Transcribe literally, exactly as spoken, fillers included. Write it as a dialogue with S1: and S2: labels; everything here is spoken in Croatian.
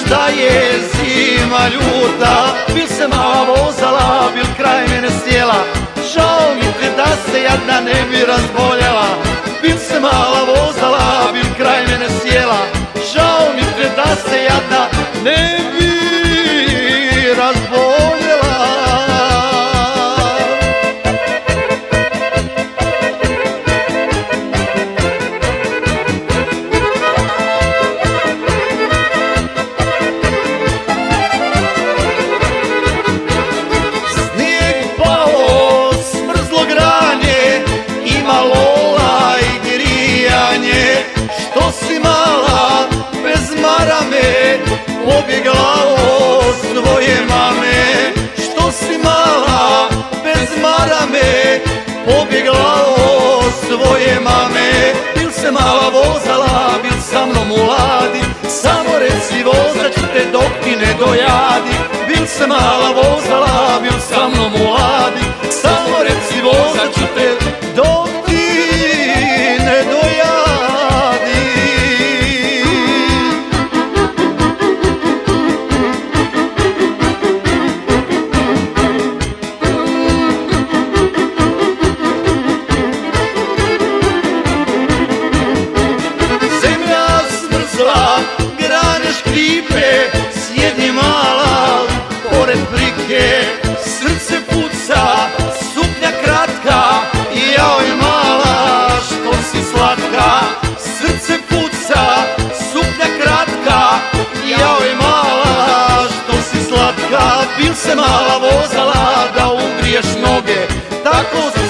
S1: šta je zima ljuta, bil se mala vozala, bil kraj mene sjela. Žao mi te da se jadna ne bi razboljela, bil se mala vozala, bil kraj mene sjela. Žao mi te da se jadna ne bi razboljela. Snijeg pao, smrzlo granje, ima lola i grijanje. Što si mala, bez marame, pobjegla od svoje mame. Što si mala, bez marame, pobjegla od svoje mame. Bil se mala vozala, bil sa mnom u ladi, samo reci vozat ću te dok ti ne dojadi. Bil se mala vozala, bil sa mnom u ladi, samo reci vozat ću te dok ti ne dojadi. Grane škripe, sjedi mala pored prike. Srce puca, suknja kratka, jaoj mala što si slatka. Srce puca, suknja kratka, jaoj mala što si slatka. Bil se mala vozala da ugriješ noge, tako